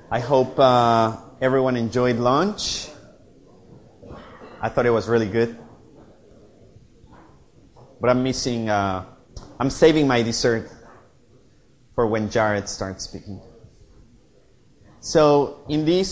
I hope everyone enjoyed lunch. I thought it was really good. But I'm saving my dessert for when Jared starts speaking. So in this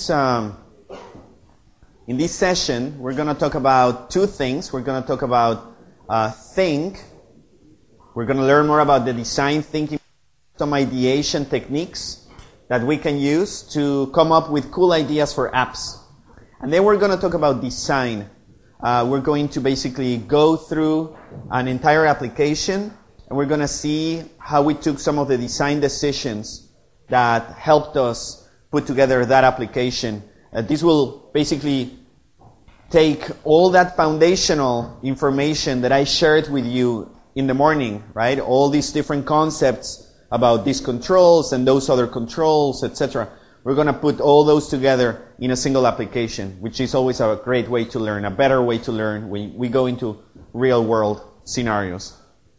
session, we're going to talk about two things. We're going to talk about think. We're going to learn more about the design thinking, some ideation techniques that we can use to come up with cool ideas for apps. And then we're going to talk about design. We're going to basically go through an entire application, and we're going to see how we took some of the design decisions that helped us put together that application. This will basically take all that foundational information that I shared with you in the morning, right? All these different concepts about these controls and those other controls, etc. We're going to put all those together in a single application, which is always a great way to learn, a better way to learn when we go into real-world scenarios.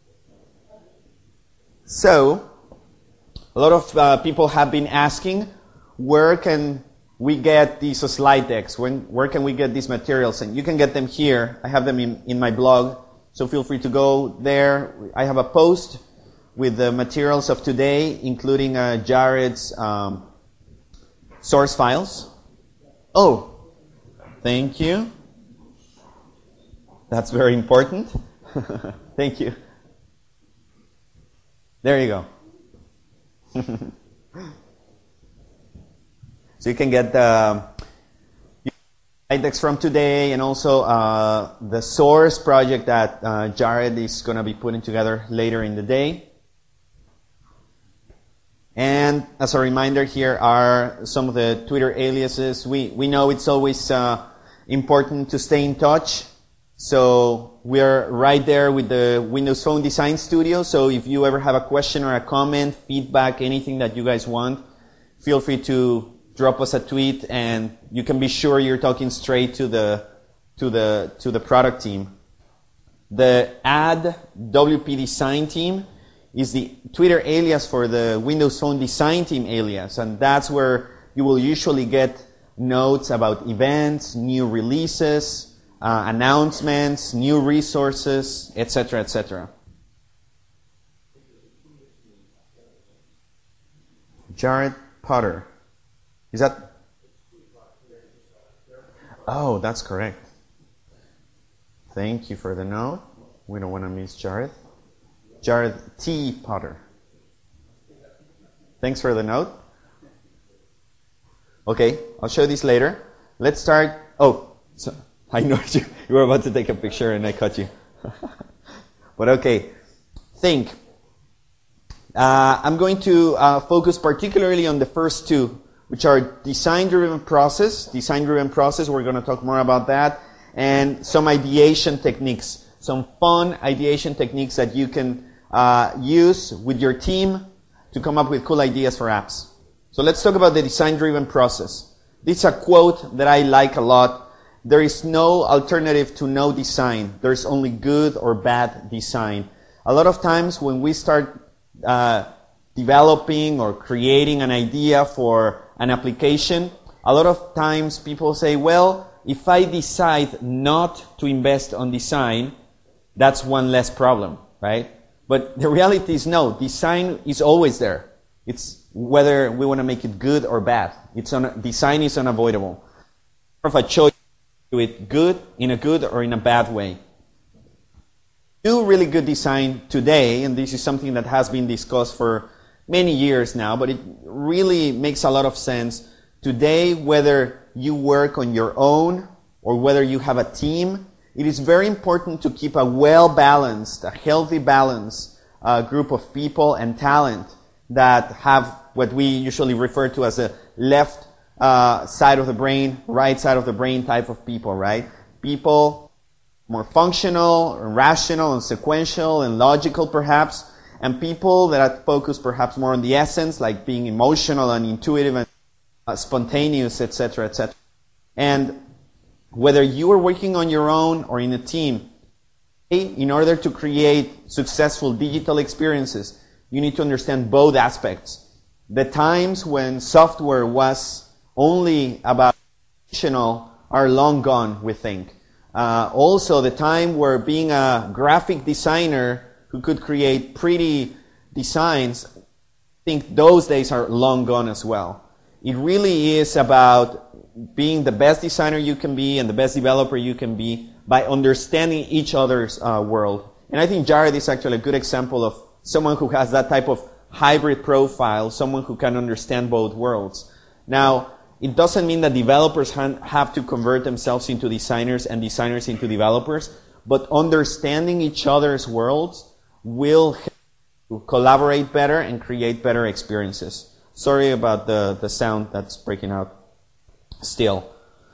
So, a lot of people have been asking, where can we get these slide decks? Where can we get these materials? And you can get them here. I have them in my blog, so feel free to go there. I have a post with the materials of today, including Jared's source files. Oh, thank you. That's very important. Thank you. There you go. So you can get the index from today and also the source project that Jared is going to be putting together later in the day. And as a reminder, here are some of the Twitter aliases. We know it's always important to stay in touch. So we're right there with the Windows Phone Design Studio. So if you ever have a question or a comment, feedback, anything that you guys want, feel free to drop us a tweet, and you can be sure you're talking straight to the product team. The @WP Design team is the Twitter alias for the Windows Phone Design Team alias, and that's where you will usually get notes about events, new releases, announcements, new resources, etc., etc. Jared Potter. Is that? Oh, that's correct. Thank you for the note. We don't want to miss Jared. Jared T. Potter. Thanks for the note. Okay, I'll show this later. Let's start. Oh, so I know you were about to take a picture and I caught you. But okay, think. I'm going to focus particularly on the first two, which are design-driven process. Design-driven process, we're going to talk more about that. And some ideation techniques. Some fun ideation techniques that you can use with your team to come up with cool ideas for apps. So let's talk about the design-driven process. This is a quote that I like a lot. There is no alternative to no design. There's only good or bad design. A lot of times when we start developing or creating an idea for an application, a lot of times people say, well, if I decide not to invest on design, that's one less problem, right? But the reality is no, design is always there. It's whether we want to make it good or bad. Design is unavoidable. Of a choice to do it good, in a good or in a bad way. Do really good design today, and this is something that has been discussed for many years now, but it really makes a lot of sense. Today, whether you work on your own or whether you have a team, it is very important to keep a well-balanced, a healthy balance group of people and talent that have what we usually refer to as a left side of the brain, right side of the brain type of people, right? People more functional, and rational, and sequential, and logical perhaps, and people that are focused perhaps more on the essence, like being emotional and intuitive and spontaneous, etc., etc. And whether you are working on your own or in a team, in order to create successful digital experiences, you need to understand both aspects. The times when software was only about traditional are long gone, we think. Also, the time where being a graphic designer who could create pretty designs, I think those days are long gone as well. It really is about being the best designer you can be and the best developer you can be by understanding each other's world. And I think Jared is actually a good example of someone who has that type of hybrid profile, someone who can understand both worlds. Now, it doesn't mean that developers have to convert themselves into designers and designers into developers, but understanding each other's worlds will help you collaborate better and create better experiences. Sorry about the sound that's breaking out still.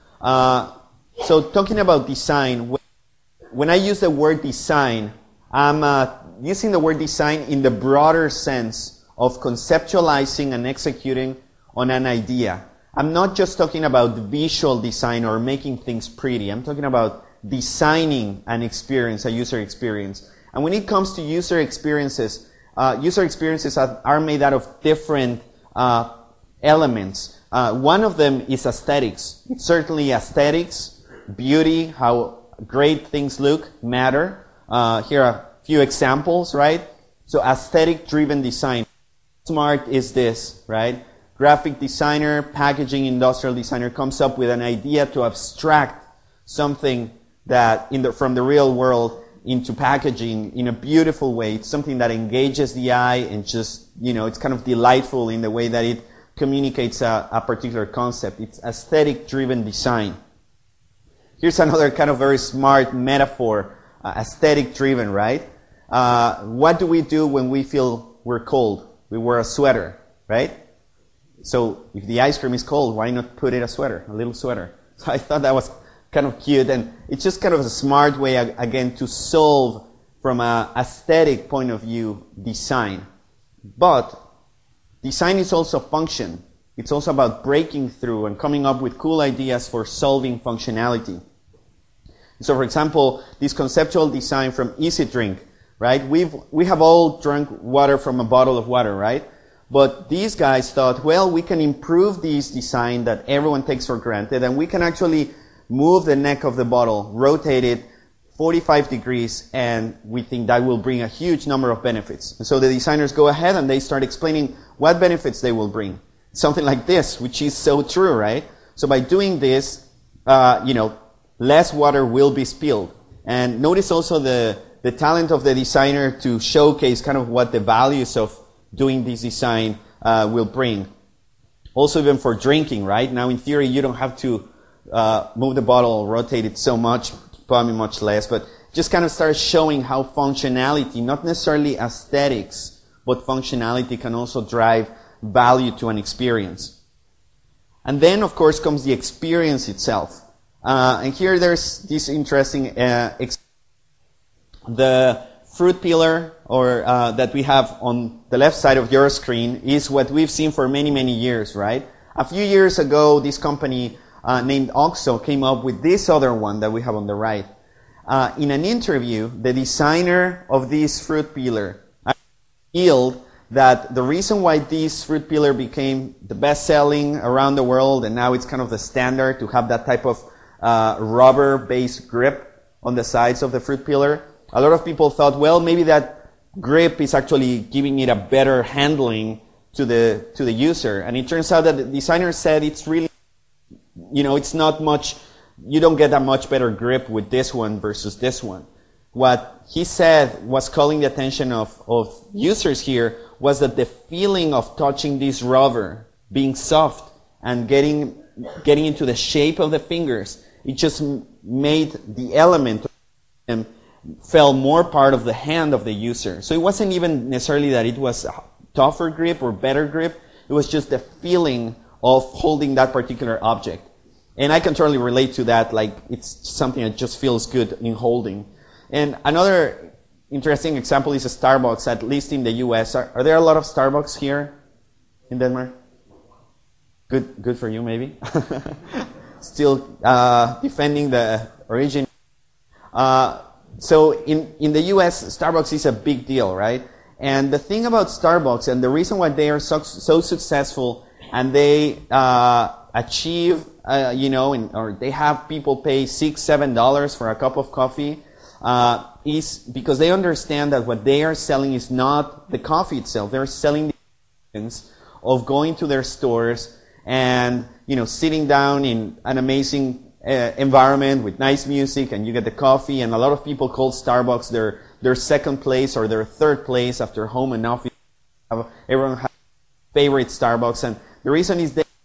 So talking about design, when I use the word design, I'm using the word design in the broader sense of conceptualizing and executing on an idea. I'm not just talking about visual design or making things pretty. I'm talking about designing an experience, a user experience. And when it comes to user experiences are made out of different elements. One of them is aesthetics. It's certainly aesthetics, beauty, how great things look, matter. Here are a few examples, right? So aesthetic-driven design. Smart is this, right? Graphic designer, packaging industrial designer comes up with an idea to abstract something that from the real world into packaging in a beautiful way. It's something that engages the eye and just, it's kind of delightful in the way that it communicates a particular concept. It's aesthetic-driven design. Here's another kind of very smart metaphor, aesthetic-driven, right? What do we do when we feel we're cold? We wear a sweater, right? So if the ice cream is cold, why not put it a sweater, a little sweater? So I thought that was kind of cute, and it's just kind of a smart way, again, to solve from an aesthetic point of view design. But design is also function. It's also about breaking through and coming up with cool ideas for solving functionality. So, for example, this conceptual design from Easy Drink, right? We have all drunk water from a bottle of water, right? But these guys thought, well, we can improve this design that everyone takes for granted, and we can actually move the neck of the bottle, rotate it 45 degrees, and we think that will bring a huge number of benefits. And so the designers go ahead and they start explaining what benefits they will bring. Something like this, which is so true, right? So by doing this, less water will be spilled. And notice also the talent of the designer to showcase kind of what the values of doing this design will bring. Also even for drinking, right? Now in theory you don't have to move the bottle, rotate it so much, probably much less, but just kind of start showing how functionality, not necessarily aesthetics, but functionality can also drive value to an experience. And then of course comes the experience itself. And here there's this interesting the fruit peeler that we have on the left side of your screen is what we've seen for many, many years, right? A few years ago, this company named OXO came up with this other one that we have on the right. In an interview, the designer of this fruit peeler revealed that the reason why this fruit peeler became the best-selling around the world, and now it's kind of the standard to have that type of rubber-based grip on the sides of the fruit peeler, a lot of people thought, well, maybe that grip is actually giving it a better handling to the user. And it turns out that the designer said it's really, it's not much, you don't get a much better grip with this one versus this one. What he said was calling the attention of users here was that the feeling of touching this rubber, being soft and getting into the shape of the fingers, it just made the element fell more part of the hand of the user. So it wasn't even necessarily that it was a tougher grip or better grip. It was just the feeling of holding that particular object. And I can totally relate to that. Like, it's something that just feels good in holding. And another interesting example is a Starbucks, at least in the US. Are there a lot of Starbucks here in Denmark? Good for you, maybe. Still defending the origin. So in the US, Starbucks is a big deal, right? And the thing about Starbucks, and the reason why they are so successful, and they achieve, or they have people pay $6, $7 for a cup of coffee, is because they understand that what they are selling is not the coffee itself. They're selling the experience of going to their stores and, sitting down in an amazing environment with nice music, and you get the coffee. And a lot of people call Starbucks their second place or their third place after home and office. Everyone has a favorite Starbucks, and the reason is they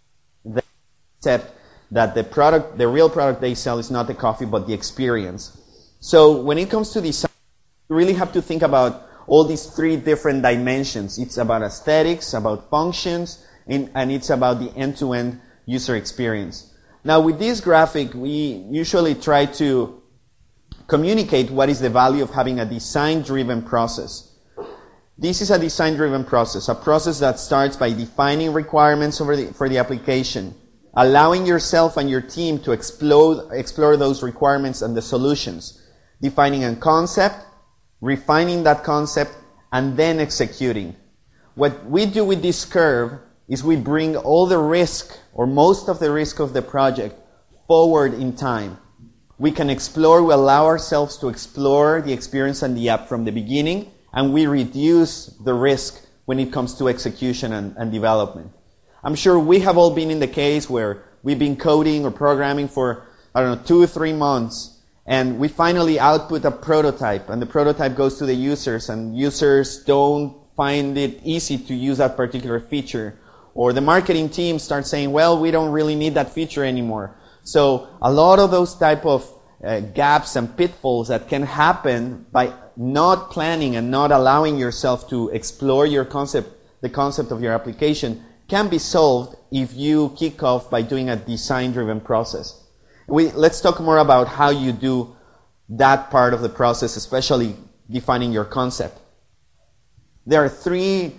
accept that the real product they sell is not the coffee but the experience. So when it comes to design, you really have to think about all these three different dimensions. It's about aesthetics, about functions, and it's about the end-to-end user experience. Now, with this graphic, we usually try to communicate what is the value of having a design-driven process. This is a design-driven process, a process that starts by defining requirements for the application, allowing yourself and your team to explore those requirements and the solutions, defining a concept, refining that concept, and then executing. What we do with this curve is we bring all the risk, or most of the risk of the project, forward in time. We allow ourselves to explore the experience and the app from the beginning, and we reduce the risk when it comes to execution and development. I'm sure we have all been in the case where we've been coding or programming for, 2 or 3 months, and we finally output a prototype, and the prototype goes to the users, and users don't find it easy to use that particular feature. Or the marketing team starts saying, well, we don't really need that feature anymore. So a lot of those type of gaps and pitfalls that can happen by not planning and not allowing yourself to explore the concept of your application, can be solved if you kick off by doing a design-driven process. Let's talk more about how you do that part of the process, especially defining your concept. There are 3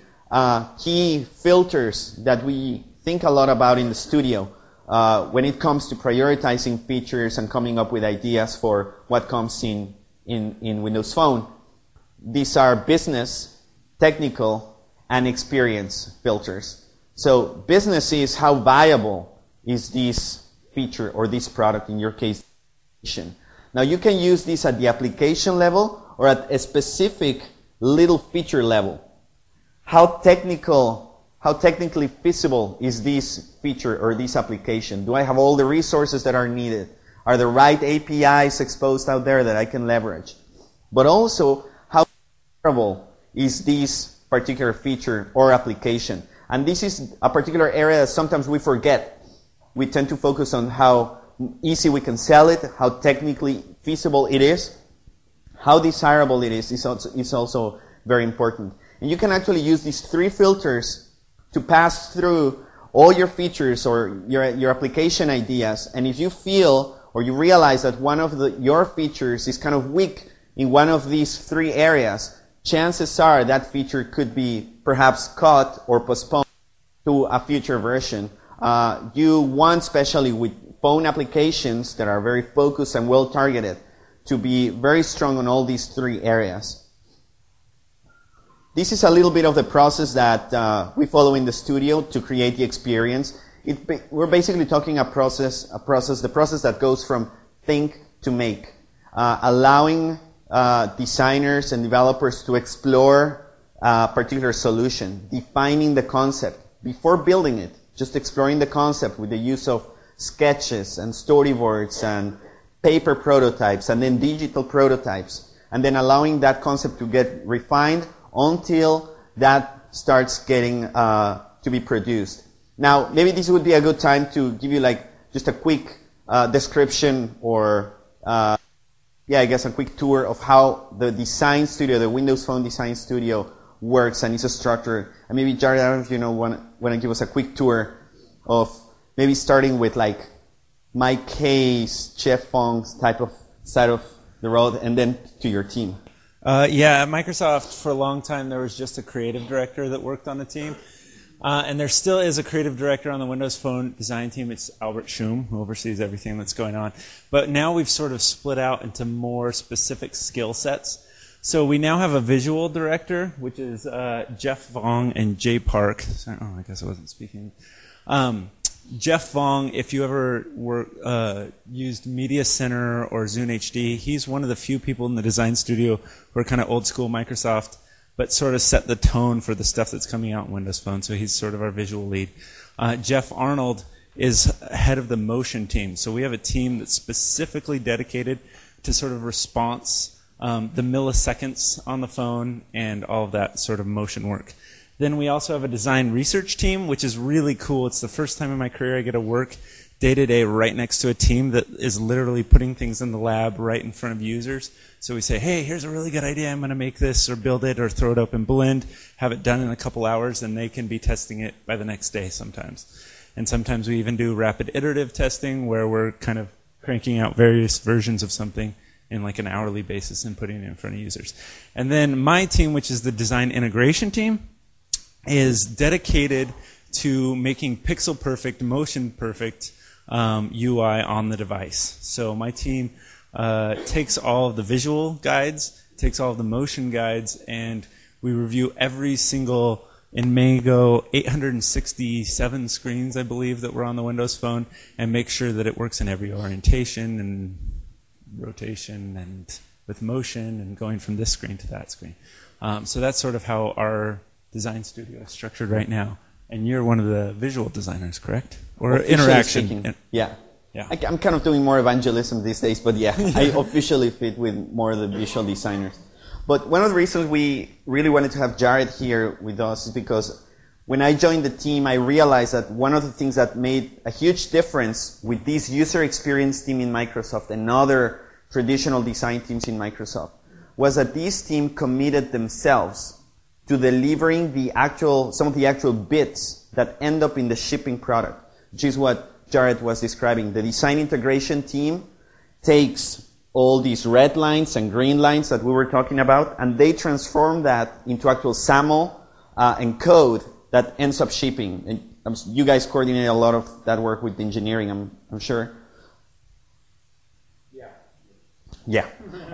key filters that we think a lot about in the studio when it comes to prioritizing features and coming up with ideas for what comes in Windows Phone. These are business, technical, and experience filters. So business is how viable is this feature or this product, in your case. Now you can use this at the application level or at a specific little feature level. How technically feasible is this feature or this application? Do I have all the resources that are needed? Are the right APIs exposed out there that I can leverage? But also, how desirable is this particular feature or application? And this is a particular area that sometimes we forget. We tend to focus on how easy we can sell it, how technically feasible it is. How desirable it is also very important. And you can actually use these 3 filters to pass through all your features or your application ideas. And if you feel or you realize that one of your features is kind of weak in one of these 3 areas, chances are that feature could be perhaps cut or postponed to a future version. You want, especially with phone applications that are very focused and well targeted, to be very strong on all these 3 areas. This is a little bit of the process that we follow in the studio to create the experience. We're basically talking the process that goes from think to make, allowing designers and developers to explore a particular solution, defining the concept before building it, just exploring the concept with the use of sketches and storyboards and paper prototypes and then digital prototypes, and then allowing that concept to get refined until that starts getting to be produced. Now, maybe this would be a good time to give you just a quick description or I guess a quick tour of how the design studio, the Windows Phone Design Studio, works and is structured. And maybe Jared, I don't know if you want to give us a quick tour of maybe starting with my case, Jeff Fong's type of side of the road, and then to your team. At Microsoft, for a long time, there was just a creative director that worked on the team. And there still is a creative director on the Windows Phone design team. It's Albert Schum, who oversees everything that's going on. But now we've sort of split out into more specific skill sets. So we now have a visual director, which is Jeff Vong and Jay Park. I guess I wasn't speaking. Jeff Vong, if you ever used Media Center or Zune HD, he's one of the few people in the design studio who are kind of old school Microsoft, but sort of set the tone for the stuff that's coming out in Windows Phone. So he's sort of our visual lead. Jeff Arnold is head of the motion team. So we have a team that's specifically dedicated to sort of response, the milliseconds on the phone, and all of that sort of motion work. Then we also have a design research team, which is really cool. It's the first time in my career I get to work day to day right next to a team that is literally putting things in the lab right in front of users. So we say, hey, here's a really good idea. I'm going to make this or build it or throw it up in Blend, have it done in a couple hours, and they can be testing it by the next day sometimes. And sometimes we even do rapid iterative testing where we're kind of cranking out various versions of something in like an hourly basis and putting it in front of users. And then my team, which is the design integration team, is dedicated to making pixel perfect, motion perfect UI on the device. So my team takes all of the visual guides, takes all of the motion guides, and we review every single, in Mango, 867 screens, I believe, that were on the Windows Phone, and make sure that it works in every orientation and rotation and with motion and going from this screen to that screen. So that's sort of how our design studio is structured right now. And you're one of the visual designers, correct? Or interaction? Yeah. Yeah. I'm kind of doing more evangelism these days, but yeah, I officially fit with more of the visual designers. But one of the reasons we really wanted to have Jared here with us is because when I joined the team, I realized that one of the things that made a huge difference with this user experience team in Microsoft and other traditional design teams in Microsoft was that this team committed themselves to delivering some of the actual bits that end up in the shipping product, which is what Jared was describing. The design integration team takes all these red lines and green lines that we were talking about, and they transform that into actual SAML and code that ends up shipping. And you guys coordinate a lot of that work with engineering, I'm sure. Yeah.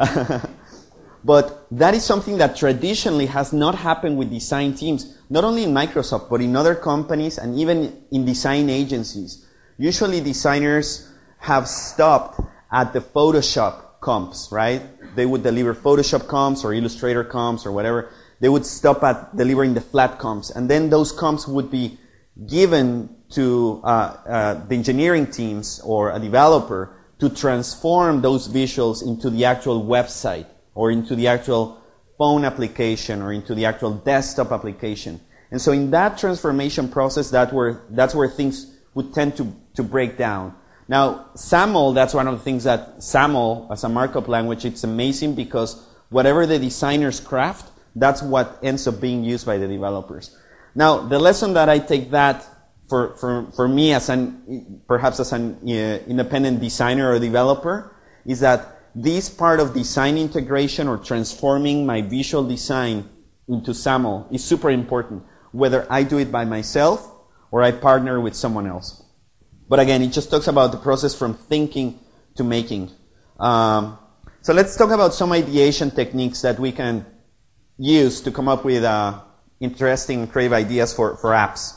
But that is something that traditionally has not happened with design teams, not only in Microsoft, but in other companies and even in design agencies. Usually designers have stopped at the Photoshop comps, right? They would deliver Photoshop comps or Illustrator comps or whatever. They would stop at delivering the flat comps. And then those comps would be given to the engineering teams or a developer to transform those visuals into the actual website, or into the actual phone application, or into the actual desktop application. And so in that transformation process, that's where things would tend to break down. Now, SAML, that's one of the things that SAML, as a markup language, it's amazing because whatever the designers craft, that's what ends up being used by the developers. Now, the lesson that I take that for me perhaps as an independent designer or developer is that this part of design integration or transforming my visual design into SAML is super important, whether I do it by myself or I partner with someone else. But again, it just talks about the process from thinking to making. So let's talk about some ideation techniques that we can use to come up with interesting, creative ideas for apps.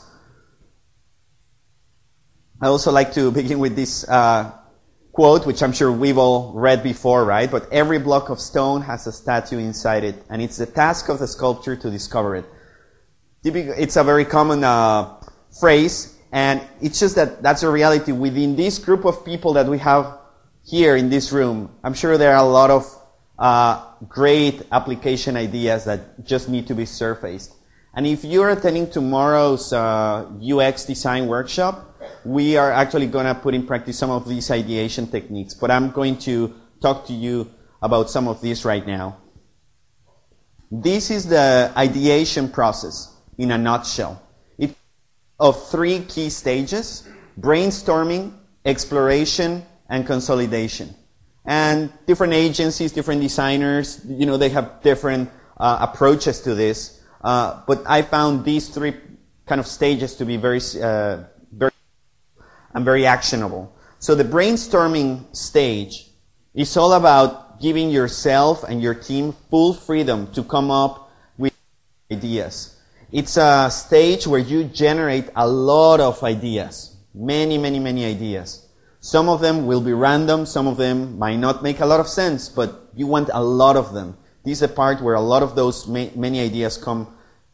I also like to begin with this quote, which I'm sure we've all read before, right? But every block of stone has a statue inside it, and it's the task of the sculptor to discover it. It's a very common phrase, and it's just that's a reality. Within this group of people that we have here in this room, I'm sure there are a lot of great application ideas that just need to be surfaced. And if you're attending tomorrow's UX design workshop, we are actually going to put in practice some of these ideation techniques. But I'm going to talk to you about some of these right now. This is the ideation process in a nutshell. It's of 3 key stages: brainstorming, exploration, and consolidation. And different agencies, different designers, they have different approaches to this. But I found these 3 kind of stages to be very actionable. So the brainstorming stage is all about giving yourself and your team full freedom to come up with ideas. It's a stage where you generate a lot of ideas. Many, many, many ideas. Some of them will be random, some of them might not make a lot of sense, but you want a lot of them. This is the part where a lot of those many ideas come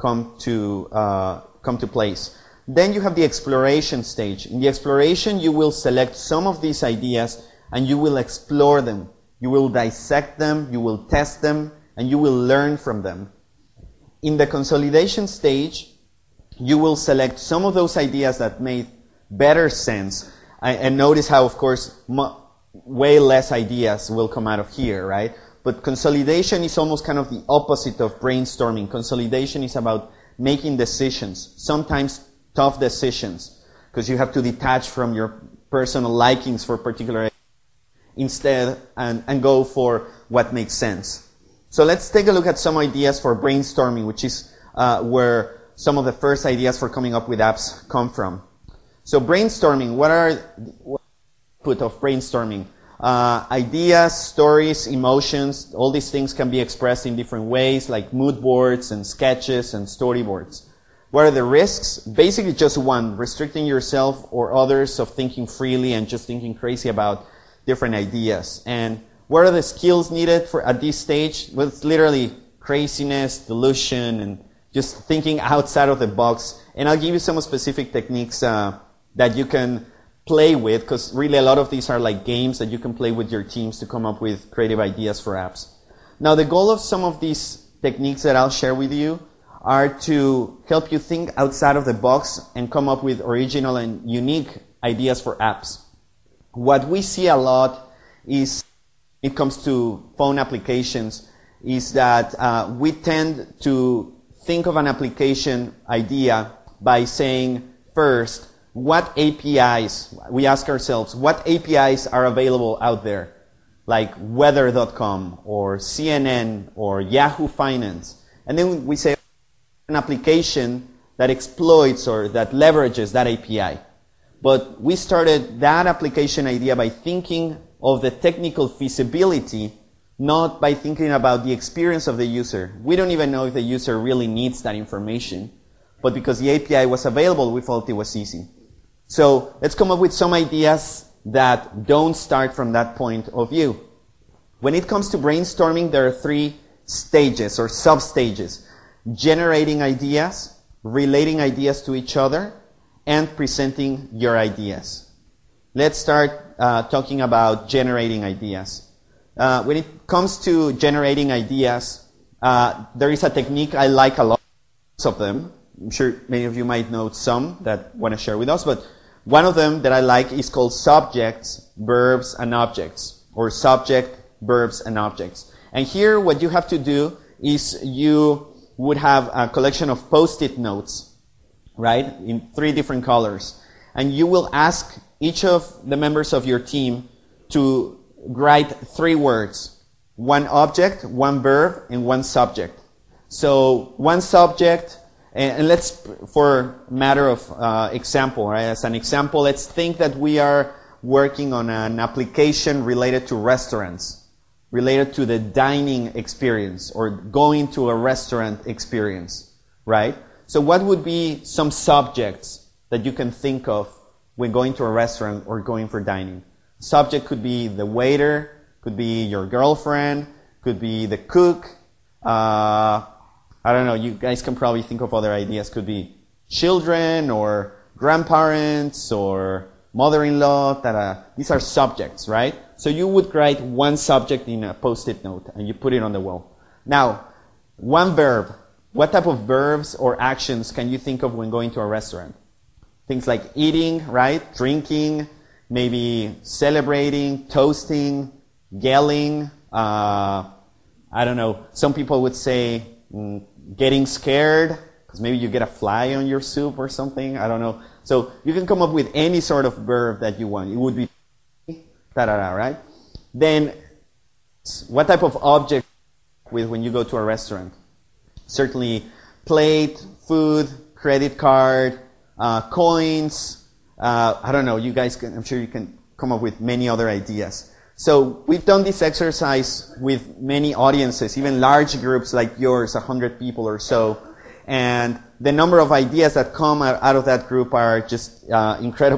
to place. Then you have the exploration stage. In the exploration, you will select some of these ideas and you will explore them. You will dissect them, you will test them, and you will learn from them. In the consolidation stage, you will select some of those ideas that made better sense. And notice how, of course, way less ideas will come out of here, right? But consolidation is almost kind of the opposite of brainstorming. Consolidation is about making decisions, sometimes tough decisions, because you have to detach from your personal likings for particular ideas instead and go for what makes sense. So let's take a look at some ideas for brainstorming, which is where some of the first ideas for coming up with apps come from. So brainstorming, what are the output of brainstorming? Ideas, stories, emotions, all these things can be expressed in different ways, like mood boards and sketches and storyboards. What are the risks? Basically just one, restricting yourself or others of thinking freely and just thinking crazy about different ideas. And what are the skills needed for at this stage? Well, it's literally craziness, delusion, and just thinking outside of the box. And I'll give you some specific techniques that you can play with, because really a lot of these are like games that you can play with your teams to come up with creative ideas for apps. Now, the goal of some of these techniques that I'll share with you are to help you think outside of the box and come up with original and unique ideas for apps. What we see a lot is, when it comes to phone applications, is that we tend to think of an application idea by saying first, what APIs, we ask ourselves, what APIs are available out there? Like weather.com or CNN or Yahoo Finance. And then we say an application that exploits or that leverages that API. But we started that application idea by thinking of the technical feasibility, not by thinking about the experience of the user. We don't even know if the user really needs that information. But because the API was available, we felt it was easy. So let's come up with some ideas that don't start from that point of view. When it comes to brainstorming, there are 3 stages or sub-stages. Generating ideas, relating ideas to each other, and presenting your ideas. Let's start talking about generating ideas. When it comes to generating ideas, there is a technique I like a lot of them. I'm sure many of you might know some that want to share with us, but one of them that I like is called subjects, verbs, and objects, or subject, verbs, and objects. And here what you have to do is you would have a collection of Post-it notes, right, in 3 different colors. And you will ask each of the members of your team to write 3 words, 1 object, 1 verb, and 1 subject. So 1 subject, and let's, for matter of example, right? As an example, let's think that we are working on an application related to restaurants, related to the dining experience or going to a restaurant experience, right? So what would be some subjects that you can think of when going to a restaurant or going for dining? Subject could be the waiter, could be your girlfriend, could be the cook, I don't know, you guys can probably think of other ideas. Could be children or grandparents or mother-in-law. These are subjects, right? So you would write 1 subject in a Post-it note and you put it on the wall. Now, 1 verb. What type of verbs or actions can you think of when going to a restaurant? Things like eating, right? Drinking, maybe celebrating, toasting, yelling. I don't know. Some people would say getting scared, because maybe you get a fly on your soup or something. I don't know. So you can come up with any sort of verb that you want. It would be right? Then what type of object with when you go to a restaurant? Certainly plate, food, credit card, coins. I don't know. You guys I'm sure you can come up with many other ideas. So we've done this exercise with many audiences, even large groups like yours, 100 people or so. And the number of ideas that come out of that group are just incredible.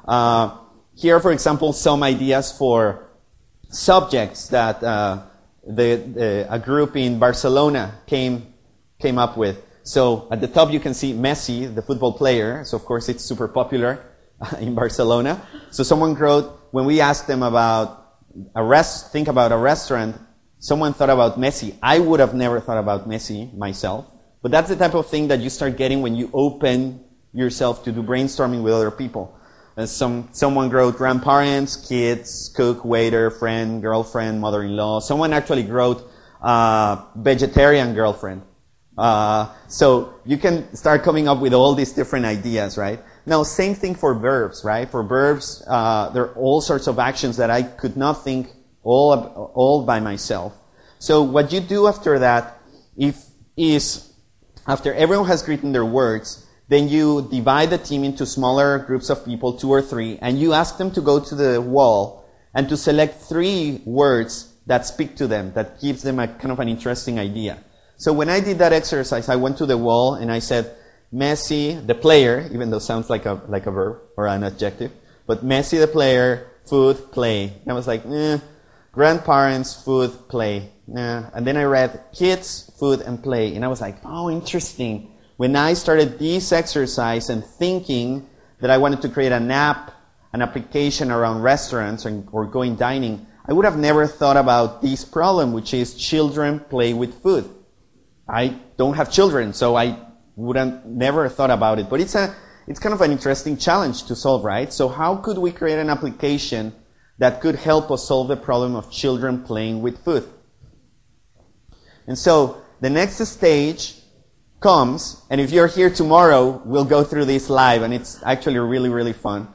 Here, for example, some ideas for subjects that a group in Barcelona came up with. So at the top you can see Messi, the football player. So of course it's super popular in Barcelona. So someone wrote, when we asked them about think about a restaurant, someone thought about Messi. I would have never thought about Messi myself. But that's the type of thing that you start getting when you open yourself to do brainstorming with other people. Someone wrote grandparents, kids, cook, waiter, friend, girlfriend, mother-in-law. Someone actually wrote vegetarian girlfriend. So you can start coming up with all these different ideas, right? Now, same thing for verbs, right? For verbs, there are all sorts of actions that I could not think all by myself. So what you do after that is after everyone has written their words, then you divide the team into smaller groups of people, 2 or 3, and you ask them to go to the wall and to select 3 words that speak to them, that gives them a kind of an interesting idea. So when I did that exercise, I went to the wall and I said, Messi, the player, even though it sounds like a verb or an adjective, but Messi, the player, food, play. And I was like, grandparents, food, play. And then I read kids, food, and play. And I was like, oh, interesting. When I started this exercise and thinking that I wanted to create an app, an application around restaurants or going dining, I would have never thought about this problem, which is children play with food. I don't have children, so I wouldn't never thought about it. But it's kind of an interesting challenge to solve, right? So how could we create an application that could help us solve the problem of children playing with food? And so the next stage comes, and if you're here tomorrow, we'll go through this live, and it's actually really, really fun.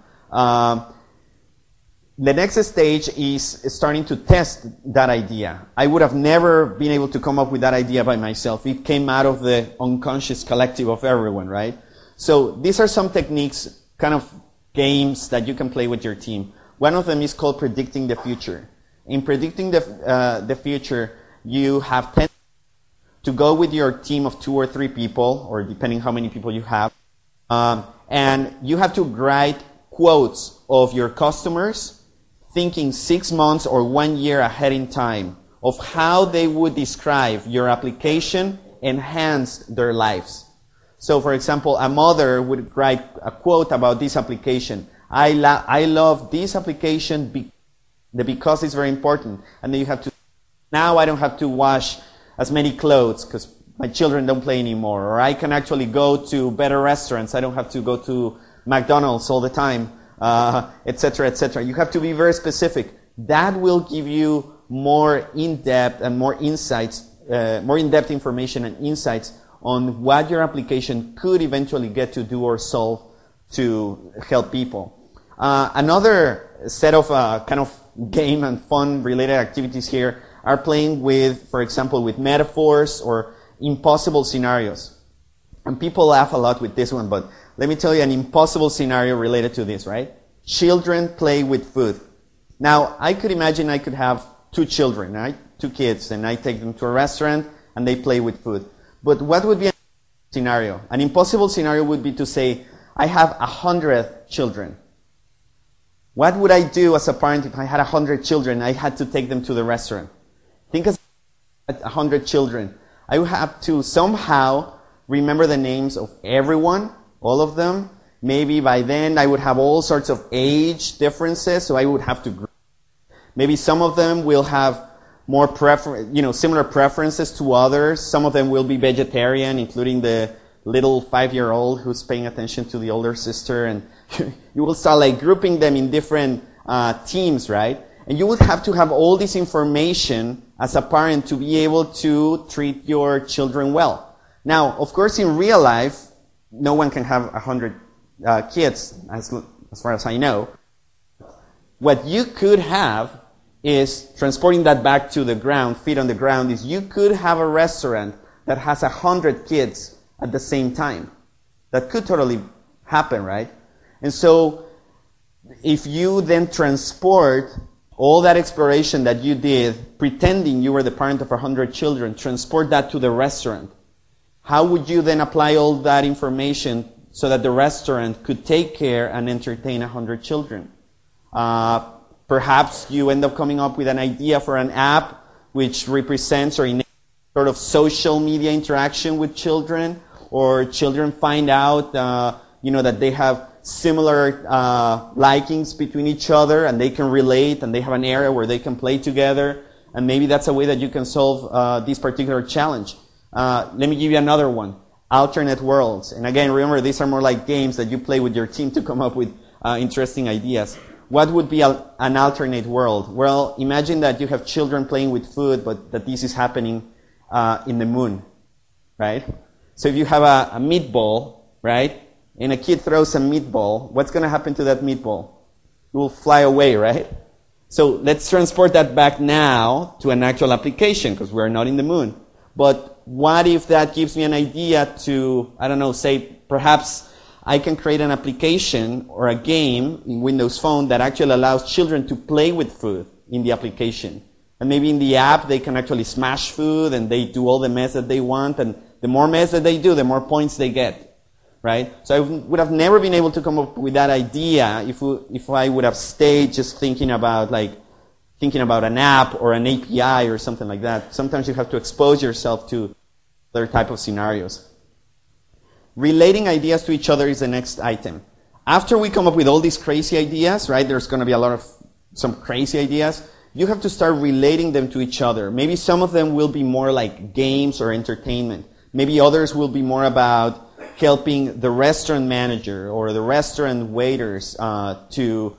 The next stage is starting to test that idea. I would have never been able to come up with that idea by myself. It came out of the unconscious collective of everyone, right? So these are some techniques, kind of games that you can play with your team. One of them is called predicting the future. In predicting the future, you have 10 to go with your team of 2 or 3 people, or depending how many people you have, and you have to write quotes of your customers, thinking 6 months or 1 year ahead in time of how they would describe your application enhanced their lives. So, for example, a mother would write a quote about this application. I love this application because it's very important. And then you have to, now I don't have to wash as many clothes because my children don't play anymore. Or I can actually go to better restaurants. I don't have to go to McDonald's all the time. Etc., etc. You have to be very specific. That will give you more in-depth and more insights, more in-depth information and insights on what your application could eventually get to do or solve to help people. Another set of kind of game and fun related activities here are playing with, for example, with metaphors or impossible scenarios. And people laugh a lot with this one, but let me tell you an impossible scenario related to this, right? Children play with food. Now, I could imagine I could have 2 children, right? 2 kids, and I take them to a restaurant and they play with food. But what would be an scenario? An impossible scenario would be to say, I have 100 children. What would I do as a parent if I had 100 children and I had to take them to the restaurant? Think of 100 children. I would have to somehow remember the names of everyone, all of them. Maybe by then I would have all sorts of age differences, so I would have to group. Maybe some of them will have more similar preferences to others. Some of them will be vegetarian, including the little 5-year-old who's paying attention to the older sister, and you will start like grouping them in different teams, right? And you would have to have all this information as a parent to be able to treat your children well. Now, of course, in real life, no one can have 100 kids, as far as I know. What you could have is, transporting that back to the ground, feet on the ground, is you could have a restaurant that has 100 kids at the same time. That could totally happen, right? And so, if you then transport all that exploration that you did, pretending you were the parent of 100 children, transport that to the restaurant, how would you then apply all that information so that the restaurant could take care and entertain 100 children. Perhaps you end up coming up with an idea for an app which represents or enables sort of social media interaction with children, or children find out, that they have similar likings between each other and they can relate and they have an area where they can play together, and maybe that's a way that you can solve this particular challenge. Let me give you another one. Alternate worlds. And again, remember, these are more like games that you play with your team to come up with interesting ideas. What would be an alternate world? Well, imagine that you have children playing with food, but that this is happening in the moon, right? So if you have a meatball, right, and a kid throws a meatball, what's going to happen to that meatball? It will fly away, right? So let's transport that back now to an actual application, because we're not in the moon. But what if that gives me an idea to, say perhaps I can create an application or a game in Windows Phone that actually allows children to play with food in the application. And maybe in the app they can actually smash food and they do all the mess that they want, and the more mess that they do, the more points they get, right? So I would have never been able to come up with that idea if I would have stayed just thinking about an app or an API or something like that. Sometimes you have to expose yourself to other type of scenarios. Relating ideas to each other is the next item. After we come up with all these crazy ideas, right, there's going to be some crazy ideas, you have to start relating them to each other. Maybe some of them will be more like games or entertainment. Maybe others will be more about helping the restaurant manager or the restaurant waiters to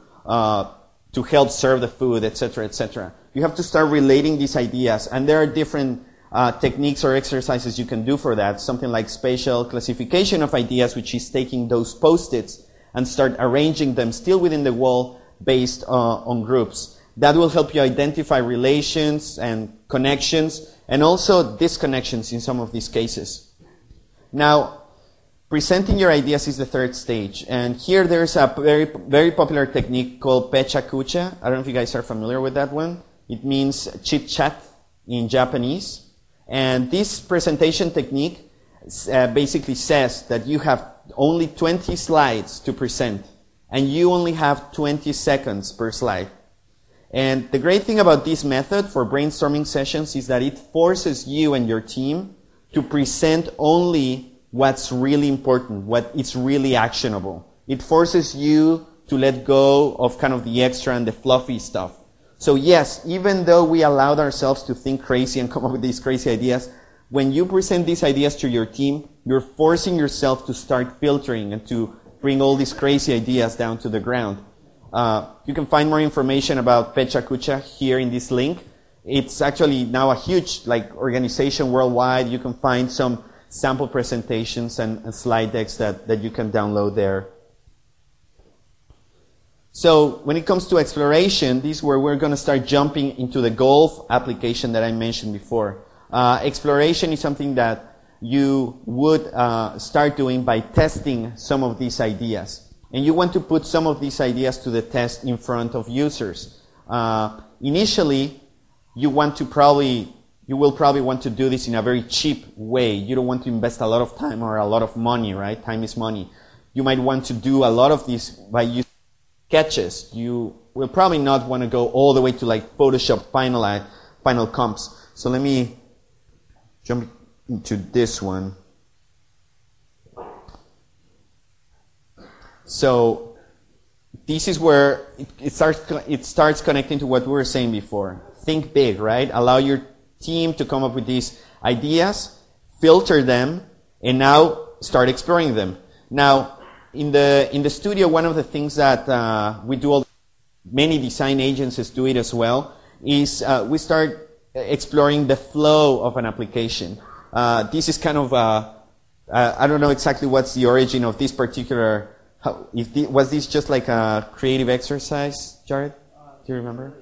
help serve the food, etc., etc. You have to start relating these ideas, and there are different techniques or exercises you can do for that. Something like spatial classification of ideas, which is taking those post-its and start arranging them still within the wall based on groups. That will help you identify relations and connections, and also disconnections in some of these cases. Now, presenting your ideas is the third stage. And here there's a very, very popular technique called Pecha Kucha. I don't know if you guys are familiar with that one. It means chit-chat in Japanese. And this presentation technique basically says that you have only 20 slides to present, and you only have 20 seconds per slide. And the great thing about this method for brainstorming sessions is that it forces you and your team to present only what's really important, what is really actionable. It forces you to let go of kind of the extra and the fluffy stuff. So yes, even though we allowed ourselves to think crazy and come up with these crazy ideas, when you present these ideas to your team, you're forcing yourself to start filtering and to bring all these crazy ideas down to the ground. You can find more information about Pecha Kucha here in this link. It's actually now a huge organization worldwide. You can find some sample presentations and slide decks that you can download there. So when it comes to exploration, this is where we're going to start jumping into the golf application that I mentioned before. Exploration is something that you would start doing by testing some of these ideas. And you want to put some of these ideas to the test in front of users. Initially, you will probably want to do this in a very cheap way. You don't want to invest a lot of time or a lot of money, right? Time is money. You might want to do a lot of this by using sketches. You will probably not want to go all the way to Photoshop final comps. So let me jump into this one. So this is where it starts connecting to what we were saying before. Think big, right? Allow your team to come up with these ideas, filter them, and now start exploring them. Now, in the studio, one of the things that we do, many design agencies do it as well, is we start exploring the flow of an application. This is kind of I don't know exactly what's the origin of this particular. Was this just like a creative exercise, Jared? Do you remember?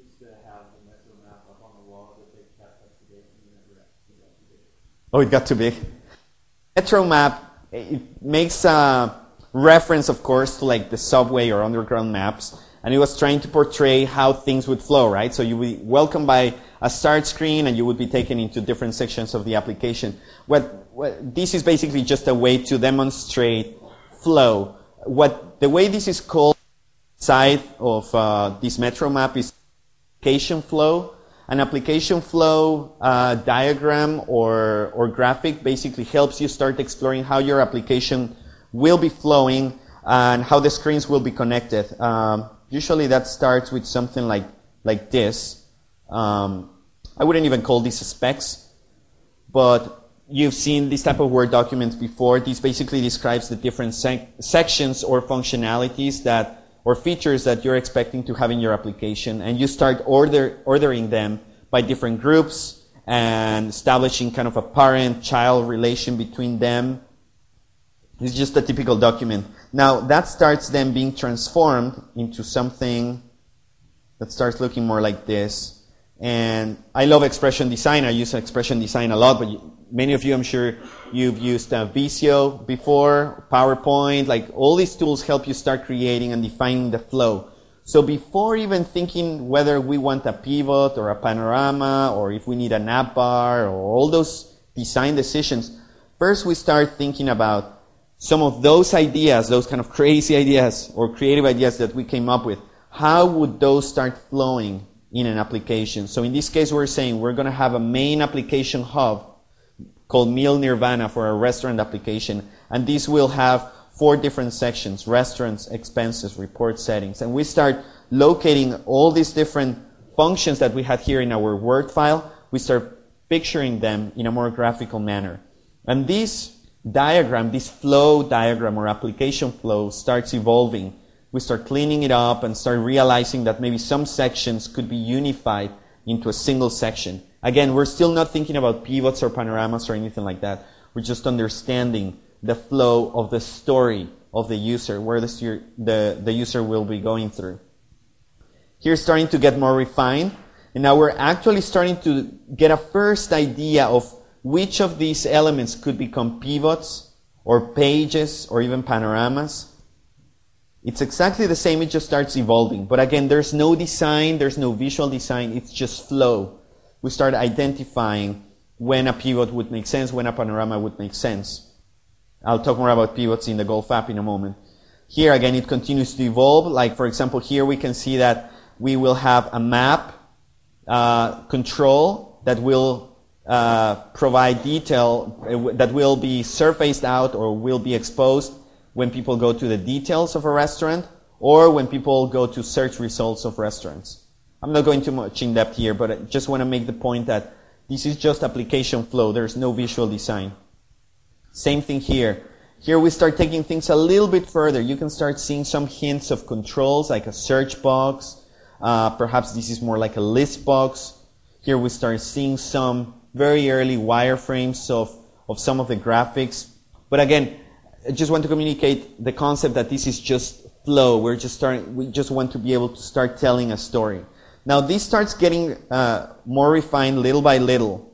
Oh, it got too big. Metro map, it makes a reference, of course, to the subway or underground maps, and it was trying to portray how things would flow, right? So you would be welcomed by a start screen, and you would be taken into different sections of the application. This is basically just a way to demonstrate flow. The way this is called side of this Metro map is application flow. An application flow diagram or graphic basically helps you start exploring how your application will be flowing and how the screens will be connected. Usually that starts with something like this. I wouldn't even call these specs, but you've seen this type of Word documents before. This basically describes the different sections or functionalities or features that you're expecting to have in your application, and you start ordering them by different groups and establishing kind of a parent-child relation between them. It's just a typical document. Now, that starts then being transformed into something that starts looking more like this. And I love expression design. I use expression design a lot, but many of you, I'm sure, you've used Visio before, PowerPoint. Like, all these tools help you start creating and defining the flow. So before even thinking whether we want a pivot or a panorama or if we need a nav bar or all those design decisions, first we start thinking about some of those ideas, those kind of crazy ideas or creative ideas that we came up with. How would those start flowing in an application? So in this case, we're saying we're going to have a main application hub called Meal Nirvana for a restaurant application. And this will have 4 different sections: restaurants, expenses, report settings. And we start locating all these different functions that we had here in our Word file. We start picturing them in a more graphical manner. And this diagram, this flow diagram or application flow, starts evolving. We start cleaning it up and start realizing that maybe some sections could be unified into a single section. Again, we're still not thinking about pivots or panoramas or anything like that. We're just understanding the flow of the story of the user, where the user will be going through. Here, starting to get more refined, and now we're actually starting to get a first idea of which of these elements could become pivots or pages or even panoramas. It's exactly the same, it just starts evolving. But again, there's no design, there's no visual design, it's just flow. We start identifying when a pivot would make sense, when a panorama would make sense. I'll talk more about pivots in the Golf app in a moment. Here, again, it continues to evolve. Like, for example, here we can see that we will have a map control that will provide detail, that will be surfaced out or will be exposed when people go to the details of a restaurant or when people go to search results of restaurants. I'm not going too much in depth here, but I just want to make the point that this is just application flow. There's no visual design. Same thing here. Here we start taking things a little bit further. You can start seeing some hints of controls, like a search box. Perhaps this is more like a list box. Here we start seeing some very early wireframes of some of the graphics. But again, I just want to communicate the concept that this is just flow. We just want to be able to start telling a story. Now this starts getting more refined little by little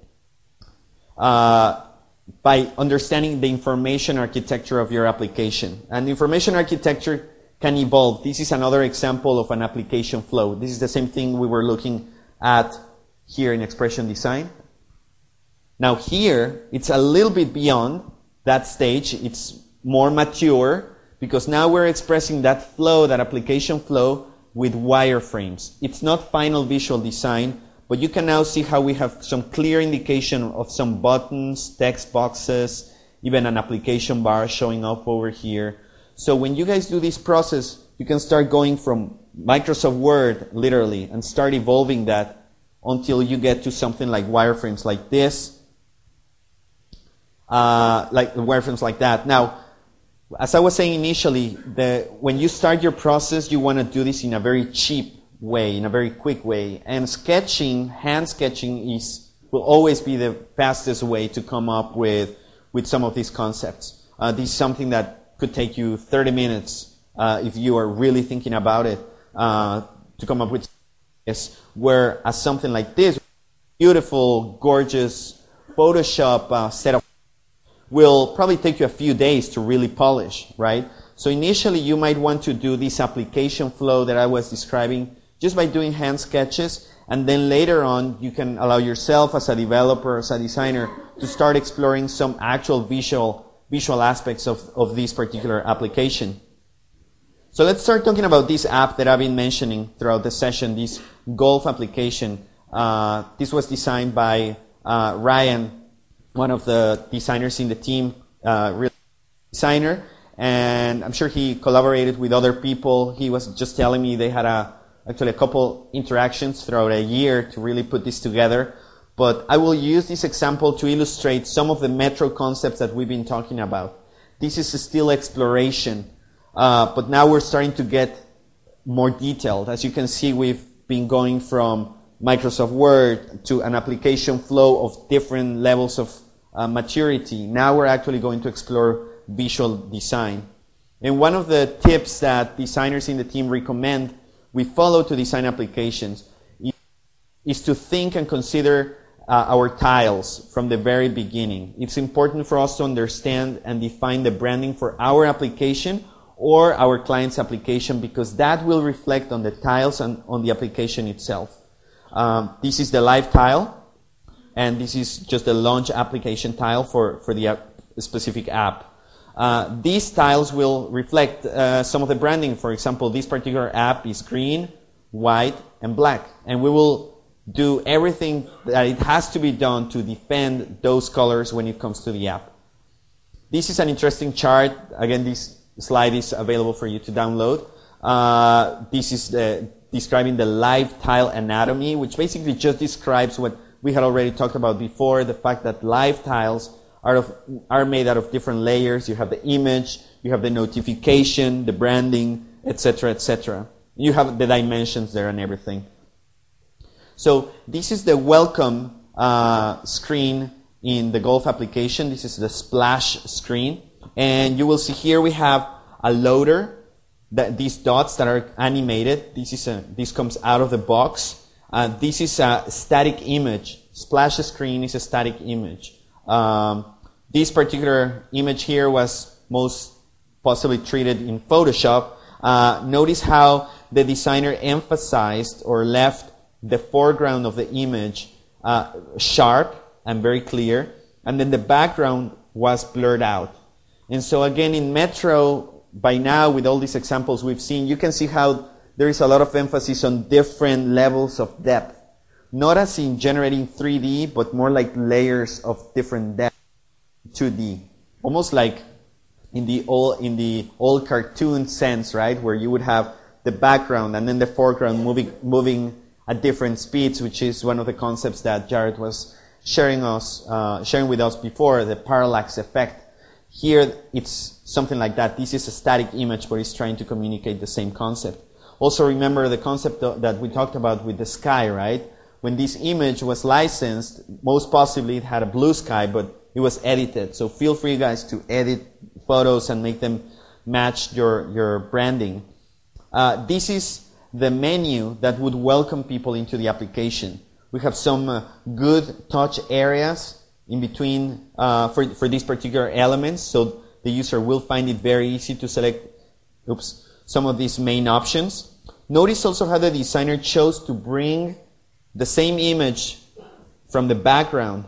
by understanding the information architecture of your application. And information architecture can evolve. This is another example of an application flow. This is the same thing we were looking at here in expression design. Now here, it's a little bit beyond that stage. It's more mature because now we're expressing that flow, that application flow, with wireframes. It's not final visual design, but you can now see how we have some clear indication of some buttons, text boxes, even an application bar showing up over here. So when you guys do this process, you can start going from Microsoft Word, literally, and start evolving that until you get to something like wireframes like this, like wireframes like that. Now, as I was saying initially, when you start your process, you want to do this in a very cheap way, in a very quick way. And sketching, hand sketching, will always be the fastest way to come up with some of these concepts. This is something that could take you 30 minutes if you are really thinking about it to come up with this. Whereas something like this, beautiful, gorgeous Photoshop setup, will probably take you a few days to really polish, right? So initially you might want to do this application flow that I was describing just by doing hand sketches, and then later on you can allow yourself as a developer, as a designer, to start exploring some actual visual visual aspects of this particular application. So let's start talking about this app that I've been mentioning throughout the session, this golf application. This was designed by Ryan, one of the designers in the team, real designer, and I'm sure he collaborated with other people. He was just telling me they had actually a couple interactions throughout a year to really put this together. But I will use this example to illustrate some of the metro concepts that we've been talking about. This is still exploration, but now we're starting to get more detailed. As you can see, we've been going from Microsoft Word to an application flow of different levels of maturity. Now we're actually going to explore visual design. And one of the tips that designers in the team recommend we follow to design applications is to think and consider our tiles from the very beginning. It's important for us to understand and define the branding for our application or our client's application, because that will reflect on the tiles and on the application itself. This is the live tile, and this is just the launch application tile for the specific app. These tiles will reflect some of the branding. For example, this particular app is green, white, and black, and we will do everything that it has to be done to defend those colors when it comes to the app. This is an interesting chart. Again, this slide is available for you to download. This is describing the live tile anatomy, which basically just describes what we had already talked about before, the fact that live tiles are made out of different layers. You have the image, you have the notification, the branding, etc., etc. You have the dimensions there and everything. So this is the welcome screen in the Golf application. This is the splash screen. And you will see here we have a loader, these dots that are animated. This comes out of the box. This is a static image. Splash screen is a static image. This particular image here was most possibly treated in Photoshop. Notice how the designer emphasized or left the foreground of the image sharp and very clear, and then the background was blurred out. And so again, in Metro, by now, with all these examples we've seen, you can see how there is a lot of emphasis on different levels of depth. Not as in generating 3D, but more like layers of different depth, 2D. Almost like in the old cartoon sense, right? Where you would have the background and then the foreground moving at different speeds, which is one of the concepts that Jared was sharing with us before, the parallax effect. Here, it's something like that. This is a static image, but it's trying to communicate the same concept. Also, remember the concept that we talked about with the sky, right? When this image was licensed, most possibly it had a blue sky, but it was edited. So feel free, guys, to edit photos and make them match your branding. This is the menu that would welcome people into the application. We have some good touch areas in between for these particular elements, so the user will find it very easy to select some of these main options. Notice also how the designer chose to bring the same image from the background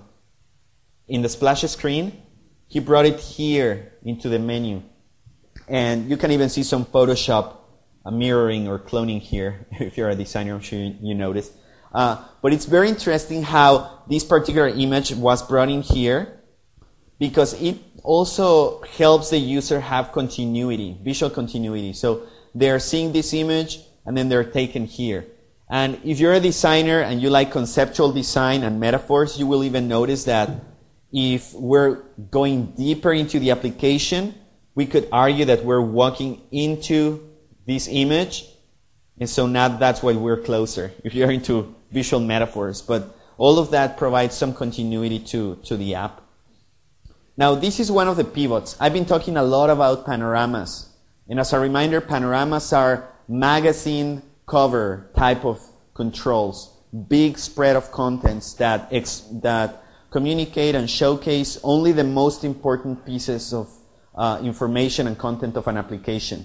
in the splash screen. He brought it here into the menu. And you can even see some Photoshop mirroring or cloning here. If you're a designer, I'm sure you noticed. But it's very interesting how this particular image was brought in here, because it also helps the user have continuity, visual continuity. So they're seeing this image and then they're taken here. And if you're a designer and you like conceptual design and metaphors, you will even notice that if we're going deeper into the application, we could argue that we're walking into this image. And so now that's why we're closer, if you're into visual metaphors. But all of that provides some continuity to the app. Now, this is one of the pivots. I've been talking a lot about panoramas. And as a reminder, panoramas are magazine cover type of controls, big spread of contents that communicate and showcase only the most important pieces of information and content of an application.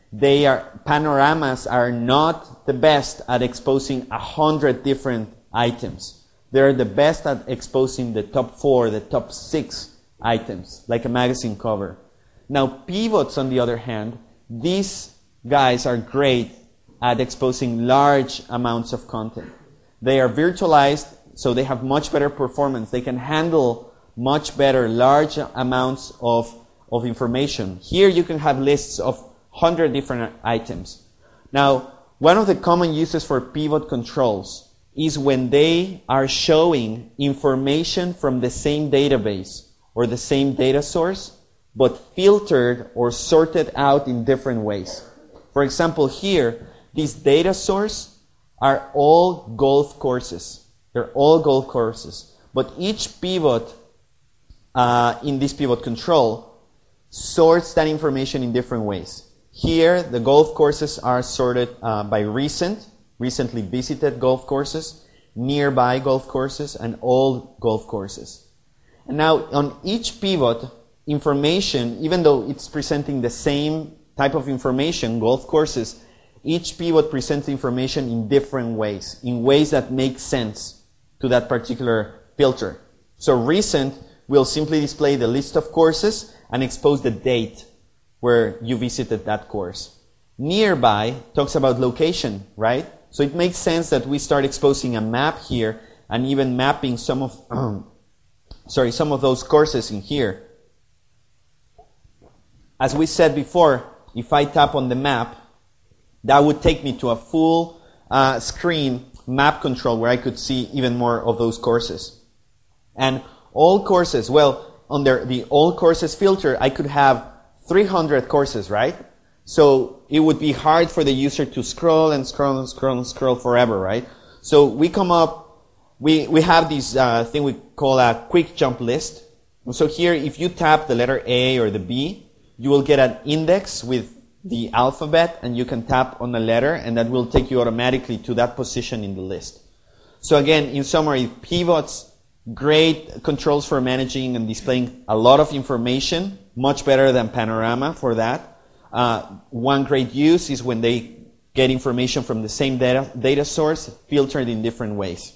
Panoramas are not the best at exposing 100 different items. They're the best at exposing the top 4, the top 6 items, like a magazine cover. Now, pivots, on the other hand, these guys are great at exposing large amounts of content. They are virtualized, so they have much better performance. They can handle much better large amounts of information. Here you can have lists of 100 different items. Now, one of the common uses for pivot controls is when they are showing information from the same database or the same data source, but filtered or sorted out in different ways. For example, here, this data source are all golf courses. They're all golf courses. But each pivot in this pivot control sorts that information in different ways. Here, the golf courses are sorted by recently visited golf courses, nearby golf courses, and old golf courses. And now, on each pivot, information, even though it's presenting the same type of information, golf courses, each pivot presents information in different ways, in ways that make sense to that particular filter. So recent will simply display the list of courses and expose the date where you visited that course. Nearby talks about location, right? So it makes sense that we start exposing a map here and even mapping some of those courses in here. As we said before, if I tap on the map, that would take me to a full screen map control where I could see even more of those courses. And all courses, well, under the all courses filter, I could have 300 courses, right? So it would be hard for the user to scroll and scroll and scroll and scroll forever, right? So we come up, we have this thing we call a quick jump list. So here, if you tap the letter A or the B, you will get an index with the alphabet, and you can tap on the letter, and that will take you automatically to that position in the list. So again, in summary, pivots, great controls for managing and displaying a lot of information, much better than Panorama for that. One great use is when they get information from the same data source, filtered in different ways.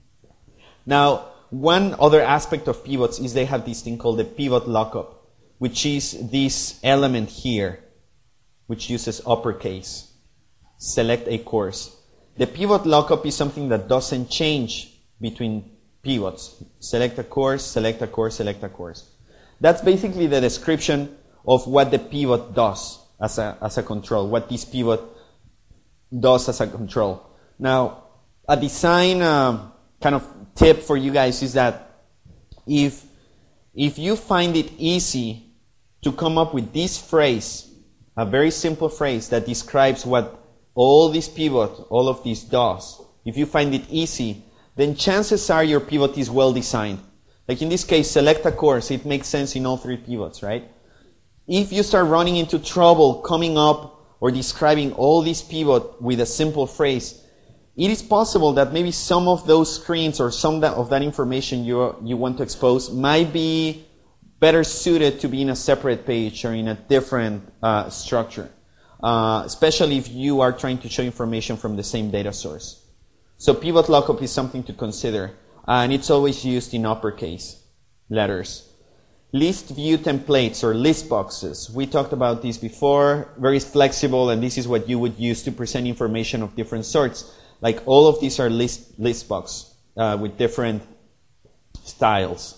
Now, one other aspect of pivots is they have this thing called the pivot lookup, which is this element here, which uses uppercase. Select a course. The pivot lookup is something that doesn't change between pivots. Select a course, select a course, select a course. That's basically the description of what the pivot does as a control, what this pivot does as a control. Now, a design kind of tip for you guys is that if you find it easy to come up with this phrase, a very simple phrase that describes what all this pivot, all of this does, if you find it easy, then chances are your pivot is well designed. Like in this case, select a course. It makes sense in all three pivots, right? If you start running into trouble coming up or describing all this pivot with a simple phrase, it is possible that maybe some of those screens or some of that information you want to expose might be better suited to be in a separate page or in a different structure, especially if you are trying to show information from the same data source. So pivot lookup is something to consider, and it's always used in uppercase letters. List view templates or list boxes. We talked about this before. Very flexible, and this is what you would use to present information of different sorts. Like all of these are list box with different styles.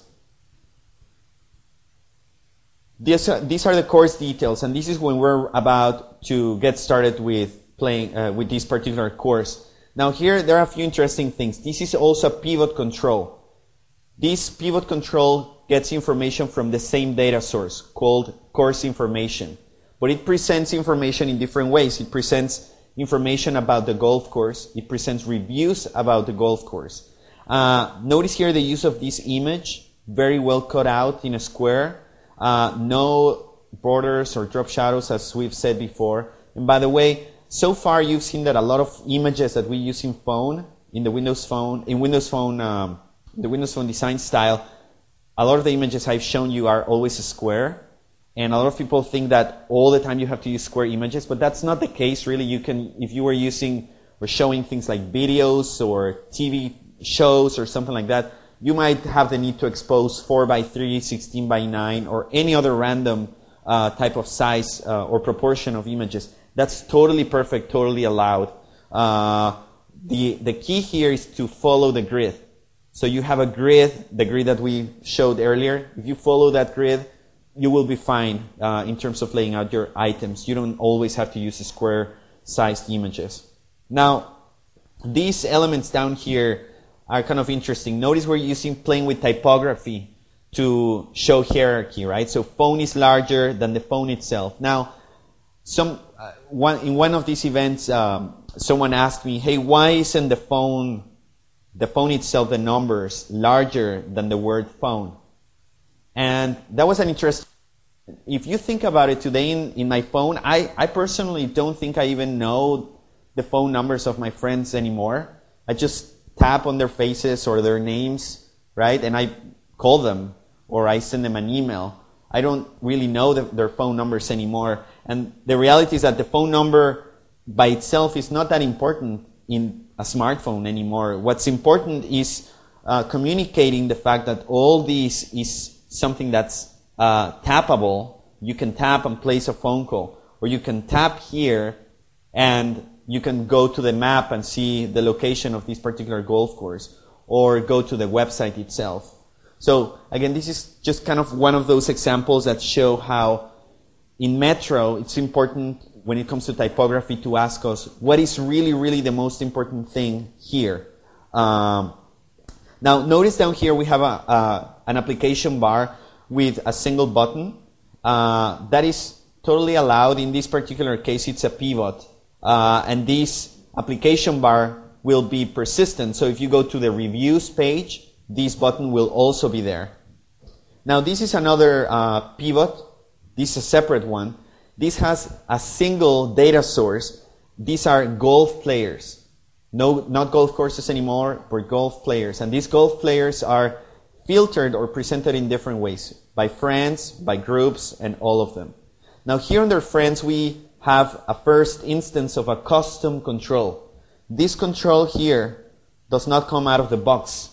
These are the course details, and this is when we're about to get started with playing with this particular course. Now here, there are a few interesting things. This is also a pivot control. This pivot control gets information from the same data source called course information. But it presents information in different ways. It presents information about the golf course. It presents reviews about the golf course. Notice here the use of this image, very well cut out in a square. No borders or drop shadows, as we've said before. And by the way, so far you've seen that a lot of images that we use in the Windows Phone design style, a lot of the images I've shown you are always a square. And a lot of people think that all the time you have to use square images, but that's not the case really. You can, if you were using or showing things like videos or TV shows or something like that, you might have the need to expose 4 by 3, 16 by 9, or any other random type of size or proportion of images. That's totally perfect, totally allowed. The key here is to follow the grid. So you have a grid, the grid that we showed earlier. If you follow that grid, you will be fine in terms of laying out your items. You don't always have to use square-sized images. Now, these elements down here are kind of interesting. Notice we're playing with typography to show hierarchy, right? So phone is larger than the phone itself. Now, in one of these events, someone asked me, hey, why isn't the phone itself, the numbers, larger than the word phone? And that was an interesting. If you think about it today in my phone, I personally don't think I even know the phone numbers of my friends anymore. I just tap on their faces or their names, right? And I call them or I send them an email. I don't really know their phone numbers anymore. And the reality is that the phone number by itself is not that important in a smartphone anymore. What's important is communicating the fact that all this is something that's tappable. You can tap and place a phone call, or you can tap here and you can go to the map and see the location of this particular golf course, or go to the website itself. So again, this is just kind of one of those examples that show how in Metro it's important when it comes to typography to ask us what is really, really the most important thing here. Now notice down here we have an application bar with a single button. That is totally allowed. In this particular case, it's a pivot. And this application bar will be persistent. So if you go to the reviews page, this button will also be there. Now this is another pivot. This is a separate one. This has a single data source. These are golf players. No, not golf courses anymore, but golf players. And these golf players are filtered or presented in different ways, by friends, by groups, and all of them. Now here under friends, we have a first instance of a custom control. This control here does not come out of the box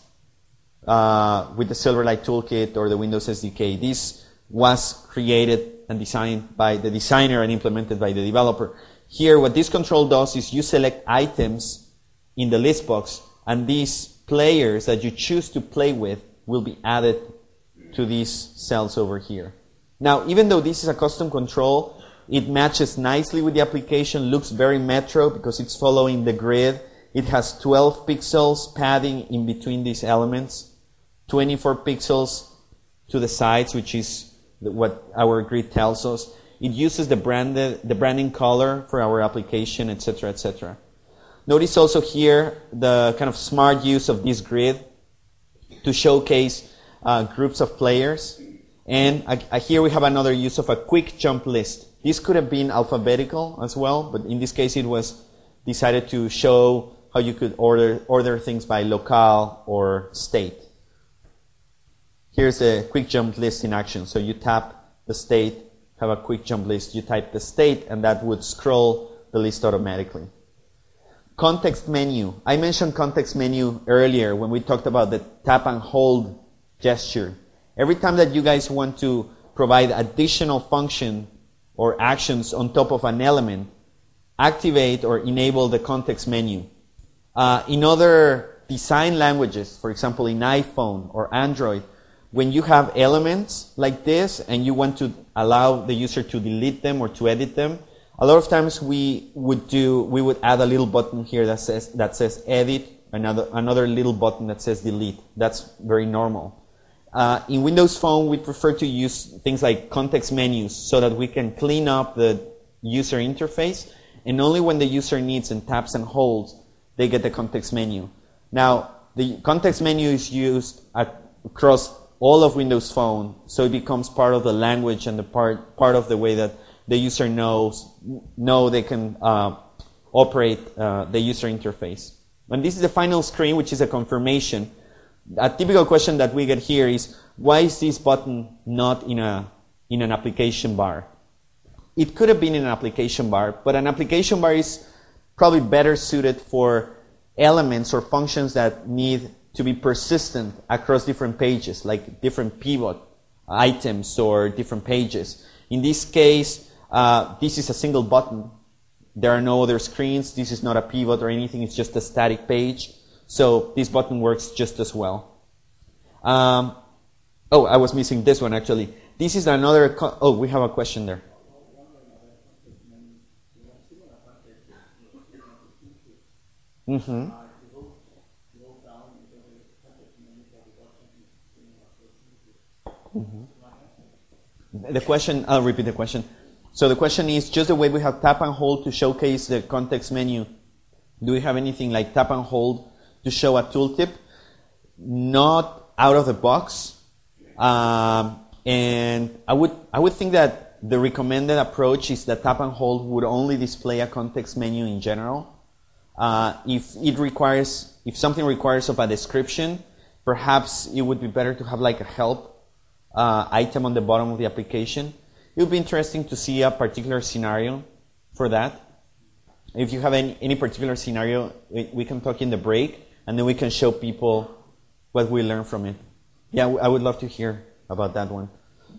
with the Silverlight Toolkit or the Windows SDK. This was created and designed by the designer and implemented by the developer. Here, what this control does is you select items in the list box, and these players that you choose to play with will be added to these cells over here. Now, even though this is a custom control, it matches nicely with the application, looks very Metro because it's following the grid. It has 12 pixels padding in between these elements, 24 pixels to the sides, which is what our grid tells us. It uses the branding color for our application, etc., etc. Notice also here the kind of smart use of this grid to showcase groups of players. And here we have another use of a quick jump list. This could have been alphabetical as well, but in this case it was decided to show how you could order things by locale or state. Here's a quick jump list in action. So you tap the state, have a quick jump list, you type the state, and that would scroll the list automatically. Context menu. I mentioned context menu earlier when we talked about the tap and hold gesture. Every time that you guys want to provide additional function or actions on top of an element, activate or enable the context menu. In other design languages, for example in iPhone or Android, when you have elements like this and you want to allow the user to delete them or to edit them, a lot of times we would add a little button here that says edit, another little button that says delete. That's very normal. In Windows Phone, we prefer to use things like context menus so that we can clean up the user interface, and only when the user needs and taps and holds, they get the context menu. Now, the context menu is used across all of Windows Phone, so it becomes part of the language and the part of the way that the user know they can operate the user interface. And this is the final screen, which is a confirmation. A typical question that we get here is, why is this button not in an application bar? It could have been in an application bar, but an application bar is probably better suited for elements or functions that need to be persistent across different pages, like different pivot items or different pages. In this case, this is a single button. There are no other screens. This is not a pivot or anything. It's just a static page. So this button works just as well. Oh, I was missing this one actually. This is another. Oh, we have a question there. Mm-hmm. Mm-hmm. The question, I'll repeat the question. So the question is, just the way we have tap and hold to showcase the context menu, do we have anything like tap and hold to show a tooltip? Not out of the box. And I would think that the recommended approach is that tap and hold would only display a context menu in general. If something requires of a description, perhaps it would be better to have like a help item on the bottom of the application. It would be interesting to see a particular scenario for that. If you have any particular scenario, we can talk in the break, and then we can show people what we learned from it. Yeah, I would love to hear about that one.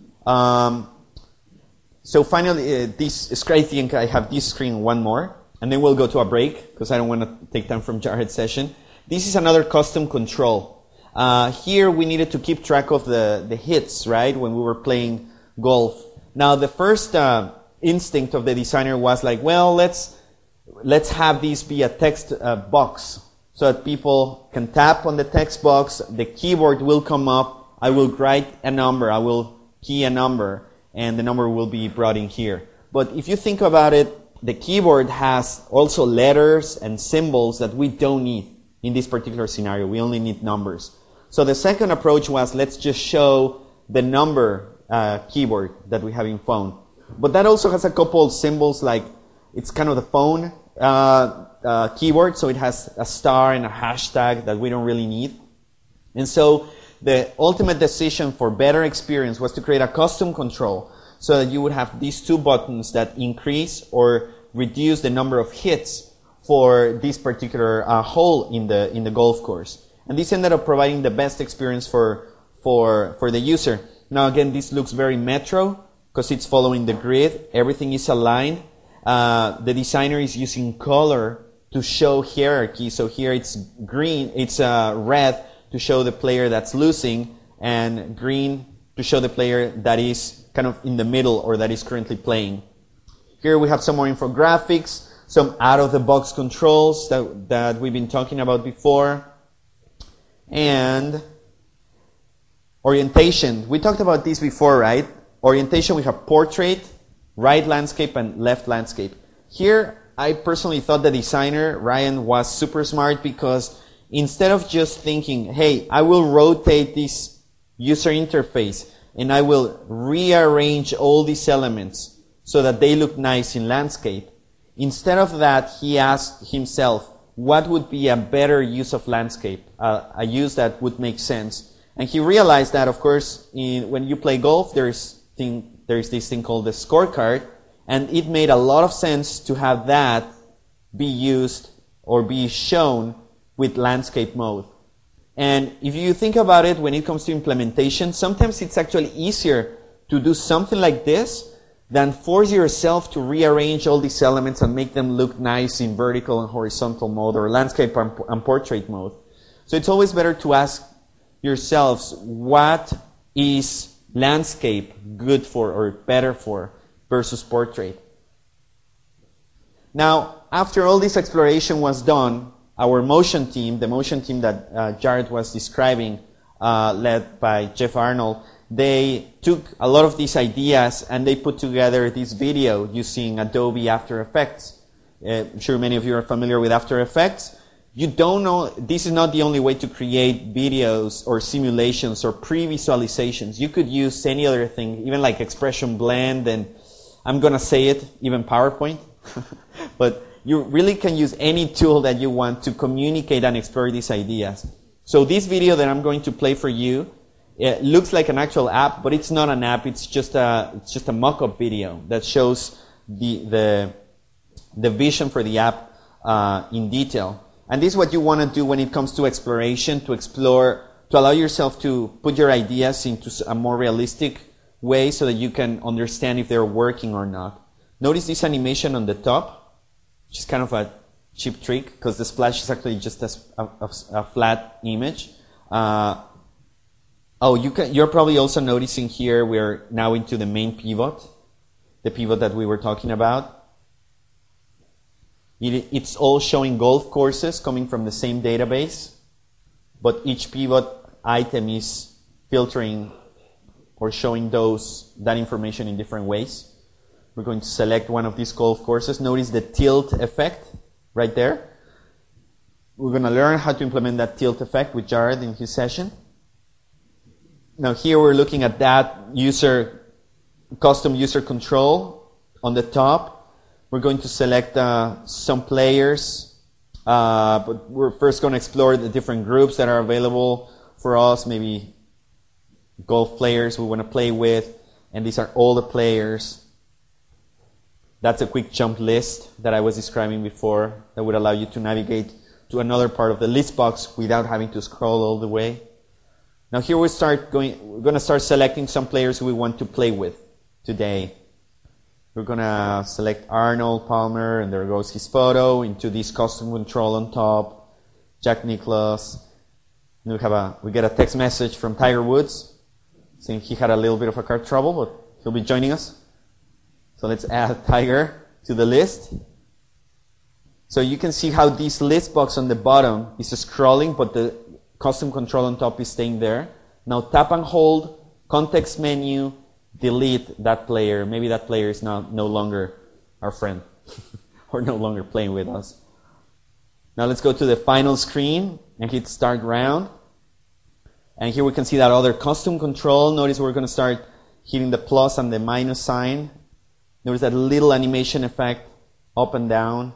So finally, I think I have this screen one more, and then we'll go to a break, because I don't want to take time from Jared's session. This is another custom control. Here we needed to keep track of the hits, right, when we were playing golf. Now the first instinct of the designer was like, well, let's have this be a text box, so that people can tap on the text box, the keyboard will come up, I will write a number, I will key a number, and the number will be brought in here. But if you think about it, the keyboard has also letters and symbols that we don't need in this particular scenario. We only need numbers. So the second approach was, let's just show the number keyboard that we have in phone. But that also has a couple of symbols, like it's kind of the phone keyboard, so it has a star and a hashtag that we don't really need. And so the ultimate decision for better experience was to create a custom control so that you would have these two buttons that increase or reduce the number of hits for this particular hole in the golf course. And this ended up providing the best experience for the user. Now again, this looks very Metro because it's following the grid. Everything is aligned. The designer is using color to show hierarchy. So here it's green, it's red to show the player that's losing, and green to show the player that is kind of in the middle or that is currently playing. Here we have some more infographics, some out-of-the-box controls that we've been talking about before. And orientation. We talked about this before, right? Orientation, we have portrait, right landscape, and left landscape. Here, I personally thought the designer, Ryan, was super smart because instead of just thinking, hey, I will rotate this user interface and I will rearrange all these elements so that they look nice in landscape, instead of that, he asked himself, what would be a better use of landscape, a use that would make sense? And he realized that, of course, when you play golf, there's this thing called the scorecard, and it made a lot of sense to have that be used or be shown with landscape mode. And if you think about it, when it comes to implementation, sometimes it's actually easier to do something like this than force yourself to rearrange all these elements and make them look nice in vertical and horizontal mode or landscape and portrait mode. So it's always better to ask yourselves, what is landscape good for or better for versus portrait? Now, after all this exploration was done, our motion team, the motion team that Jared was describing, led by Jeff Arnold, they took a lot of these ideas and they put together this video using Adobe After Effects. I'm sure many of you are familiar with After Effects. You don't know, this is not the only way to create videos or simulations or pre-visualizations. You could use any other thing, even like Expression Blend, and I'm going to say it, even PowerPoint. But you really can use any tool that you want to communicate and explore these ideas. So this video that I'm going to play for you, it looks like an actual app, but it's not an app. It's just a mock-up video that shows the vision for the app in detail. And this is what you want to do when it comes to exploration, to explore, to allow yourself to put your ideas into a more realistic way so that you can understand if they're working or not. Notice this animation on the top, which is kind of a cheap trick because the splash is actually just a flat image. You're probably also noticing here we're now into the main pivot, the pivot that we were talking about. It's all showing golf courses coming from the same database, but each pivot item is filtering or showing that information in different ways. We're going to select one of these golf courses. Notice the tilt effect right there. We're going to learn how to implement that tilt effect with Jared in his session. Now here we're looking at that custom user control on the top. We're going to select some players, but we're first going to explore the different groups that are available for us, maybe golf players we want to play with, and these are all the players. That's a quick jump list that I was describing before that would allow you to navigate to another part of the list box without having to scroll all the way. Now here we're going to start selecting some players who we want to play with today. We're going to select Arnold Palmer, and there goes his photo into this custom control on top. Jack Nicklaus. We get a text message from Tiger Woods saying he had a little bit of a car trouble, but he'll be joining us. So let's add Tiger to the list. So you can see how this list box on the bottom is scrolling, but the custom control on top is staying there. Now tap and hold, context menu, delete that player. Maybe that player is no longer our friend or no longer playing with us. Now let's go to the final screen and hit start round. And here we can see that other custom control. Notice we're going to start hitting the plus and the minus sign. Notice that little animation effect up and down.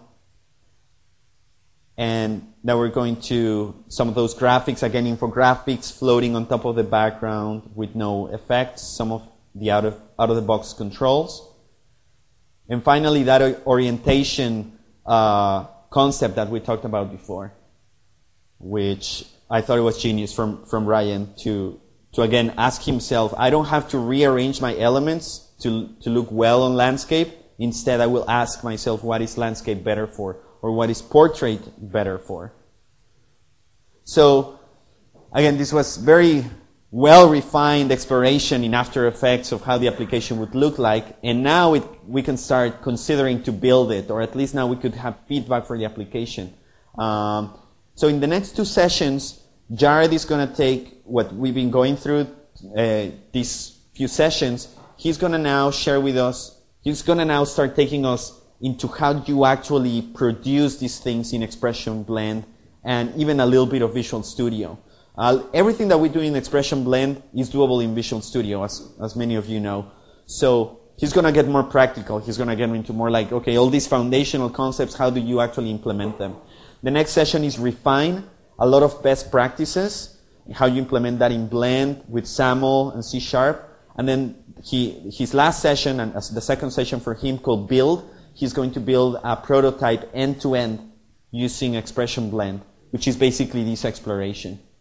And now we're going to some of those graphics, again infographics floating on top of the background with no effects, some of the out of the box controls. And finally that orientation concept that we talked about before, which I thought it was genius from Ryan to again ask himself, I don't have to rearrange my elements to look well on landscape. Instead, I will ask myself, what is landscape better for? Or what is portrait better for? So, again, this was very well-refined exploration in After Effects of how the application would look like. And now we can start considering to build it, or at least now we could have feedback for the application. So in the next 2 sessions, Jared is going to take what we've been going through these few sessions. He's going to now share with us, he's going to now start taking us into how you actually produce these things in Expression Blend and even a little bit of Visual Studio. Everything that we do in Expression Blend is doable in Visual Studio, as many of you know. So he's going to get more practical. He's going to get into more like, okay, all these foundational concepts, how do you actually implement them? The next session is refine a lot of best practices, how you implement that in Blend with SAML and C#. And then his last session, and as the second session for him called Build, he's going to build a prototype end-to-end using Expression Blend, which is basically this exploration.